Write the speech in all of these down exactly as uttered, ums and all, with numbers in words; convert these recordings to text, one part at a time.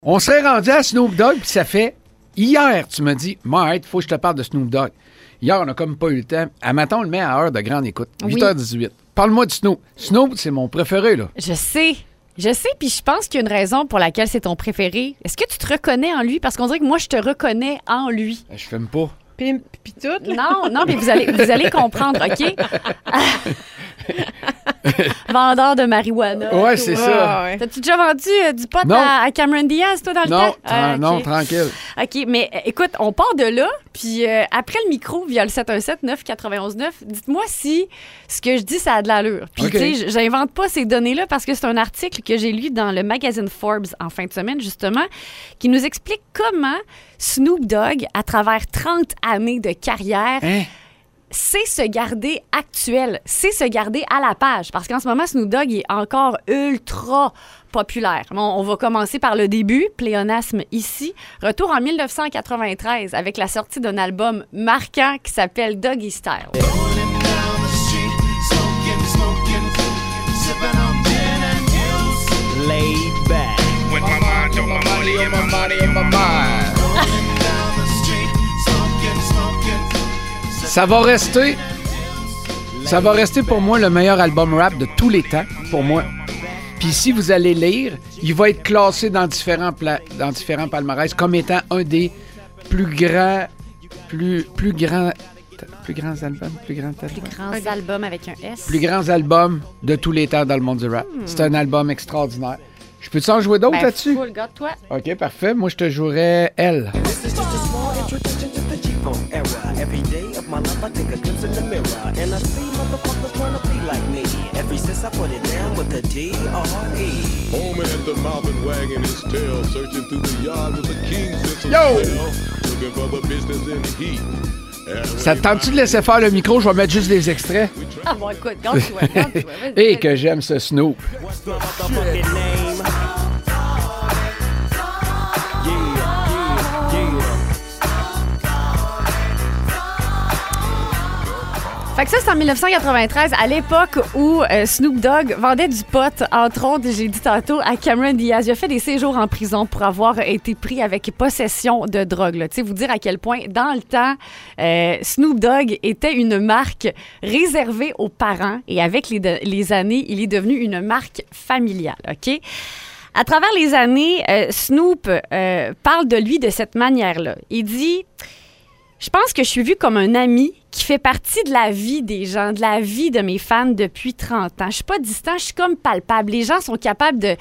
On serait rendu à Snoop Dogg, puis ça fait... Hier, tu m'as dit, Mike, il faut que je te parle de Snoop Dogg. Hier, on n'a comme pas eu le temps. À matin, on le met à heure de grande écoute. huit heures dix-huit. Parle-moi de Snoop. Snoop, c'est mon préféré, là. Je sais. Je sais, puis je pense qu'il y a une raison pour laquelle c'est ton préféré. Est-ce que tu te reconnais en lui? Parce qu'on dirait que moi, je te reconnais en lui. Je fume pas. Puis, puis tout? Là. Non, non, mais vous allez, vous allez comprendre, OK? Vendeur de marijuana. Ouais, c'est toi. ça. Ah, ouais. T'as-tu déjà vendu euh, du pot Non. à, à Cameron Diaz, toi, dans le Non, temps? Ah, tra- non, OK. tranquille. OK, mais euh, écoute, on part de là, puis euh, après le micro, via le sept un sept neuf neuf neuf neuf, dites-moi si ce que je dis, ça a de l'allure. Puis, OK. tu sais, j- j'invente pas ces données-là parce que c'est un article que j'ai lu dans le magazine Forbes en fin de semaine, justement, qui nous explique comment Snoop Dogg, à travers trente années de carrière, Hein? c'est se garder actuel, c'est se garder à la page. Parce qu'en ce moment, Snoop Dogg est encore ultra populaire. Bon, on va commencer par le début, pléonasme ici. Retour en dix-neuf cent quatre-vingt-treize avec la sortie d'un album marquant qui s'appelle Doggy Style. Laid back. With my mind on my money and my money and my mind. Ça va rester... Ça va rester pour moi le meilleur album rap de tous les temps, pour moi. Puis si vous allez lire, il va être classé dans différents, pla- dans différents palmarès comme étant un des plus grands... Plus, plus grands... Plus grands albums, plus grands albums. Plus grands albums avec un S. Plus grands albums de tous les temps dans le monde du rap. C'est un album extraordinaire. Je peux-tu en jouer d'autres Ben, là-dessus? full, garde-toi. OK, parfait. Moi, je te jouerais Elle. This is just a small introduction to the G-Funk era. Every day of my life I take a glimpse in the mirror and I see motherfuckers wanna be like me. Ever since I put it down with the D R E. Home at the mouth and wagging his tail, searching through the yard with a keen sense of Yo! smell, looking for the business in the heat. And Ça te tente-tu de laisser faire le micro? Je vais mettre juste des extraits. Ah bon, écoute, garde-toi, garde-toi. Vas-y, Et vas-y. que j'aime ce Snoop. What's the motherfucking name? Yeah, yeah, yeah. Fait que ça, c'est en dix-neuf cent quatre-vingt-treize, à l'époque où euh, Snoop Dogg vendait du pot, entre autres, j'ai dit tantôt, à Cameron Diaz. Il a fait des séjours en prison pour avoir été pris avec possession de drogue. Tu sais, vous dire à quel point, dans le temps, euh, Snoop Dogg était une marque réservée aux parents et avec les, de- les années, il est devenu une marque familiale, OK? À travers les années, euh, Snoop euh, parle de lui de cette manière-là. Il dit... Je pense que je suis vue comme un ami qui fait partie de la vie des gens, de la vie de mes fans depuis trente ans. Je suis pas distant, je suis comme palpable. Les gens sont capables de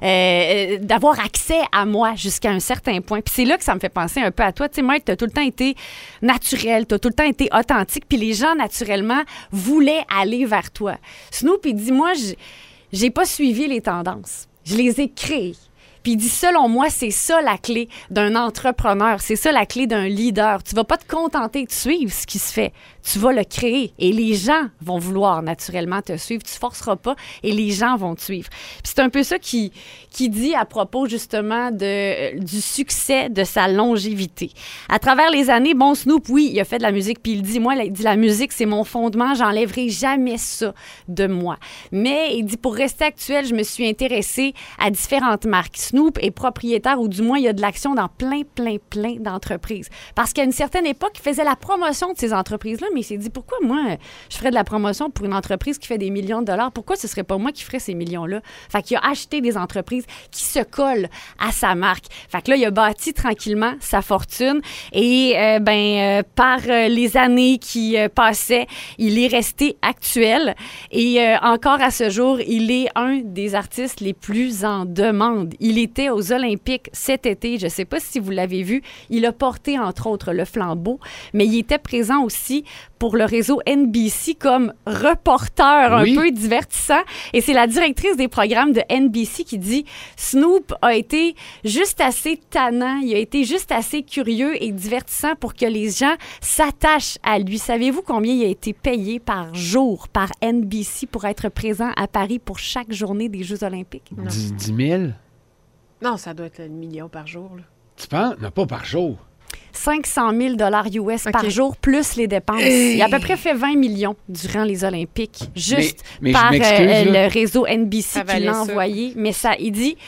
euh, d'avoir accès à moi jusqu'à un certain point. Puis c'est là que ça me fait penser un peu à toi. Tu sais, Mike, t'as tout le temps été naturel, t'as tout le temps été authentique, puis les gens, naturellement, voulaient aller vers toi. Snoop, il dit, moi, j'ai- j'ai pas suivi les tendances. Je les ai créées. Puis il dit, selon moi, c'est ça la clé d'un entrepreneur. C'est ça la clé d'un leader. Tu vas pas te contenter de suivre ce qui se fait. Tu vas le créer. Et les gens vont vouloir naturellement te suivre. Tu forceras pas et les gens vont te suivre. Puis c'est un peu ça qui, qui dit à propos justement de, du succès de sa longévité. À travers les années, bon, Snoop, oui, il a fait de la musique. Puis il dit, moi, il dit, la musique, c'est mon fondement. J'enlèverai jamais ça de moi. Mais il dit, pour rester actuel, je me suis intéressée à différentes marques. Snoop est propriétaire, ou du moins, il y a de l'action dans plein, plein, plein d'entreprises. Parce qu'à une certaine époque, il faisait la promotion de ces entreprises-là, mais il s'est dit, pourquoi moi, je ferais de la promotion pour une entreprise qui fait des millions de dollars? Pourquoi ce serait pas moi qui ferais ces millions-là? Fait qu'il a acheté des entreprises qui se collent à sa marque. Fait que là, il a bâti tranquillement sa fortune et, euh, ben, euh, par euh, les années qui euh, passaient, il est resté actuel et euh, encore à ce jour, il est un des artistes les plus en demande. Il était aux Olympiques cet été. Je ne sais pas si vous l'avez vu. Il a porté, entre autres, le flambeau, mais il était présent aussi pour le réseau N B C comme reporter Oui. un peu divertissant. Et c'est la directrice des programmes de N B C qui dit « Snoop a été juste assez tannant, il a été juste assez curieux et divertissant pour que les gens s'attachent à lui. » Savez-vous combien il a été payé par jour par N B C pour être présent à Paris pour chaque journée des Jeux olympiques? dix mille? Non, ça doit être le million par jour. Là. Tu penses? Non, pas par jour. cinq cent mille dollars U S par OK. jour, plus les dépenses. Hey! Il a à peu près fait vingt millions durant les Olympiques, juste Mais- mais je par m'excuse, euh, là. le réseau N B C Ça qui valait l'a ça. envoyé. Mais ça, il dit...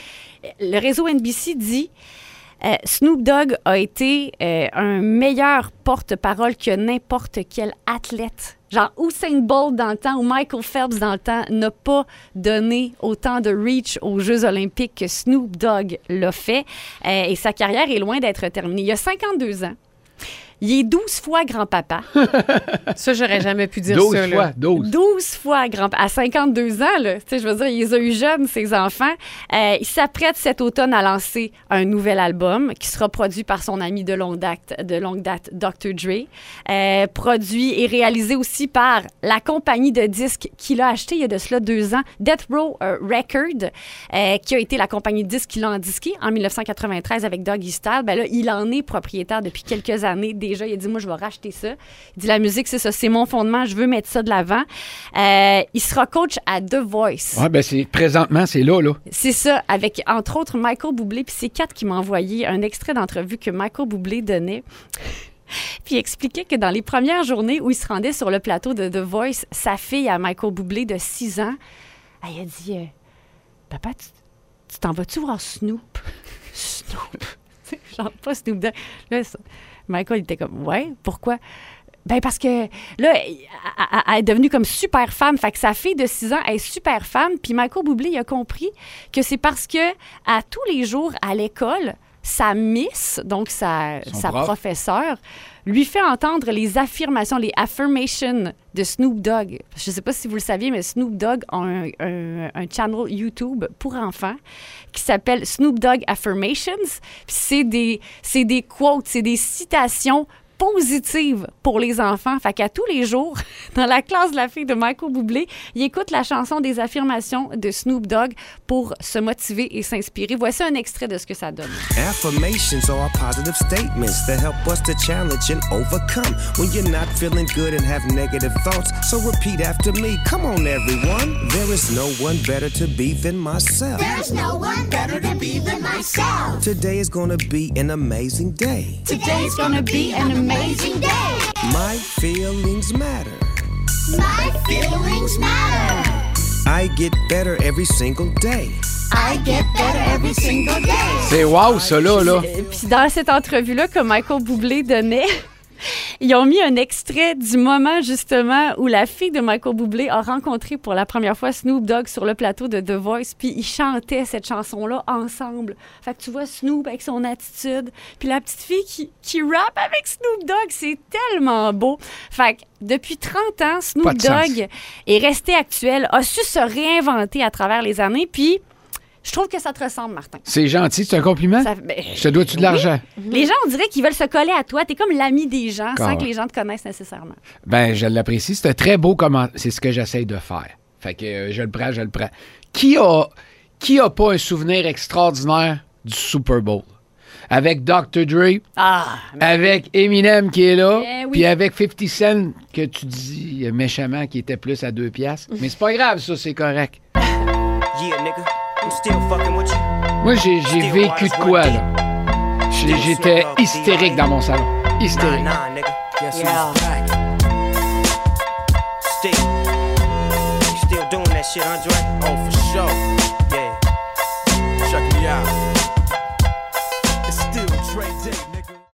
le réseau N B C dit euh, Snoop Dogg a été euh, un meilleur porte-parole que n'importe quel athlète. Genre Usain Bolt dans le temps ou Michael Phelps dans le temps n'a pas donné autant de reach aux Jeux olympiques que Snoop Dogg l'a fait. Euh, et sa carrière est loin d'être terminée. Il a cinquante-deux ans. Il est douze fois grand-papa. Ça, j'aurais jamais pu dire douze ça. fois, Là. douze. douze fois grand-papa. À cinquante-deux ans, là, tu sais, je veux dire, il les a eu jeunes, ses enfants. Euh, il s'apprête cet automne à lancer un nouvel album qui sera produit par son ami de longue date, de longue date docteur Dre. Euh, produit et réalisé aussi par la compagnie de disques qu'il a acheté il y a de cela deux ans, Death Row euh, Records, euh, qui a été la compagnie de disques qui l'a endisqué en dix-neuf cent quatre-vingt-treize avec Doggy Style. Ben là, il en est propriétaire depuis quelques années. Déjà, il a dit, moi, je vais racheter ça. Il dit, la musique, c'est ça, c'est mon fondement, je veux mettre ça de l'avant. Euh, il sera coach à The Voice. Ouais, ben c'est, présentement, c'est là, là. C'est ça, avec, entre autres, Michael Bublé. Puis c'est Kat qui m'a envoyé un extrait d'entrevue que Michael Bublé donnait. Puis il expliquait que dans les premières journées où il se rendait sur le plateau de The Voice, sa fille à Michael Bublé de six ans, elle a dit, euh, papa, tu, tu t'en vas-tu voir Snoop? Snoop? Genre pas Snoop Dogg. Là, ça, Michael, il était comme, ouais, pourquoi? Ben parce que là, elle est devenue comme super fan. Fait que sa fille de six ans est super fan. Puis Michael Bublé, il a compris que c'est parce que à tous les jours à l'école, sa miss, donc sa, sa prof. professeure, lui fait entendre les affirmations, les affirmations de Snoop Dogg. Je ne sais pas si vous le saviez, mais Snoop Dogg a un, un, un channel YouTube pour enfants qui s'appelle Snoop Dogg Affirmations. Puis c'est des, c'est des quotes, c'est des citations positive pour les enfants. Fait qu'à tous les jours, dans la classe de la fille de Michael Bublé, il écoute la chanson des affirmations de Snoop Dogg pour se motiver et s'inspirer. Voici un extrait de ce que ça donne. Affirmations are positive statements that help us to challenge and overcome when you're not feeling good and have negative thoughts. So repeat after me. Come on, everyone. There is no one better to be than myself. There's no one better to be than myself. Today is gonna be an amazing day. Today's gonna be an amazing day. My feelings matter. My feelings matter. I get better every single day. I get better every single day. C'est wow, ça, là, là. Euh, Puis dans cette entrevue-là que Michael Bublé donnait, ils ont mis un extrait du moment, justement, où la fille de Michael Bublé a rencontré pour la première fois Snoop Dogg sur le plateau de The Voice, puis ils chantaient cette chanson-là ensemble. Fait que tu vois Snoop avec son attitude, puis la petite fille qui, qui rappe avec Snoop Dogg, c'est tellement beau. Fait que depuis trente ans, Snoop Pas de sens. Dogg est resté actuel, a su se réinventer à travers les années, puis je trouve que ça te ressemble, Martin. C'est gentil, c'est un compliment? Ça- ben, Je te dois-tu de l'argent? Les gens, on dirait qu'ils veulent se coller à toi. T'es comme l'ami des gens Ah sans ouais. que les gens te connaissent nécessairement. Ben, je l'apprécie. C'est un très beau comment. C'est ce que j'essaye de faire. Fait que euh, je le prends, je le prends. Qui a, qui a pas un souvenir extraordinaire du Super Bowl? Avec docteur Dre, Ah! avec Eminem qui est là, Eh oui. puis avec fifty Cent que tu dis euh, méchamment qui était plus à deux piastres. Mais c'est pas grave, ça, c'est correct. Yeah, nigga, I'm still fucking with you. Moi, j'ai, j'ai vécu de quoi, là? J'ai- J'étais hystérique dans mon salon. Nah, Hystérique. nah, nigga. Guess Yeah. who's back? Still. You still doing that shit, Andre? Oh, for sure.